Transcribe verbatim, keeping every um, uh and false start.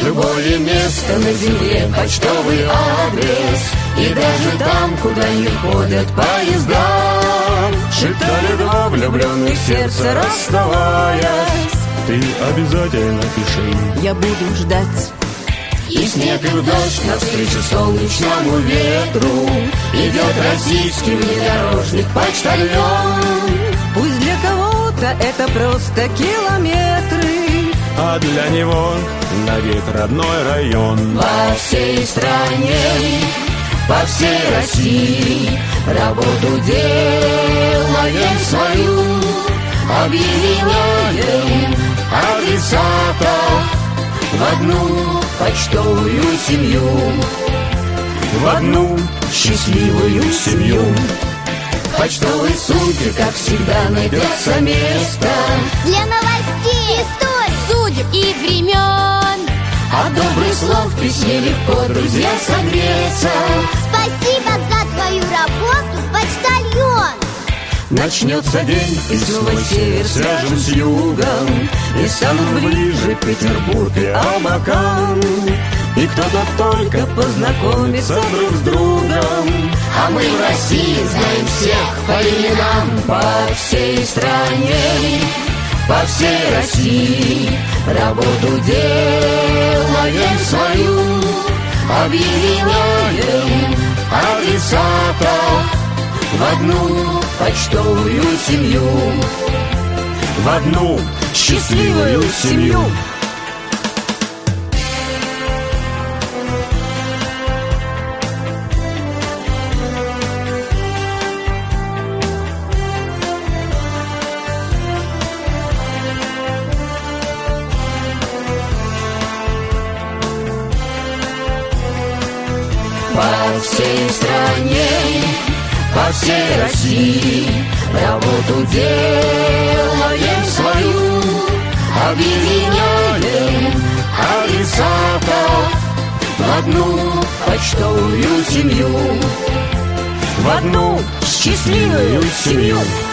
любое место на земле почтовый адрес. И даже там, куда не ходят поезда, шептали два влюбленных сердца, расставаясь: ты обязательно пиши, я буду ждать. И снег, и дождь навстречу солнечному ветру идет российский внедорожник почтальон. Пусть для кого-то это просто километры, а для него навек родной район. Во всей стране, по всей России работу делаем свою, объединяем адресатов в одну почтовую семью, в одну счастливую семью. В почтовой сумке, как всегда, найдется место для новостей, историй, судеб и времен. От добрых слов в письме легко, друзья, согреться. Спасибо за твою работу, почтальон. Начнется день, и снова север свяжем с югом, и станут ближе Петербург и Абакан. И кто-то только познакомится друг с другом, а мы в России знаем всех по именам. По всей стране, по всей России работу делаем свою, объединяем адресатов в одну почтовую семью, в одну счастливую семью. По всей стране, по всей России работу делаем свою, объединяем адресатов в одну почтовую семью, в одну счастливую семью.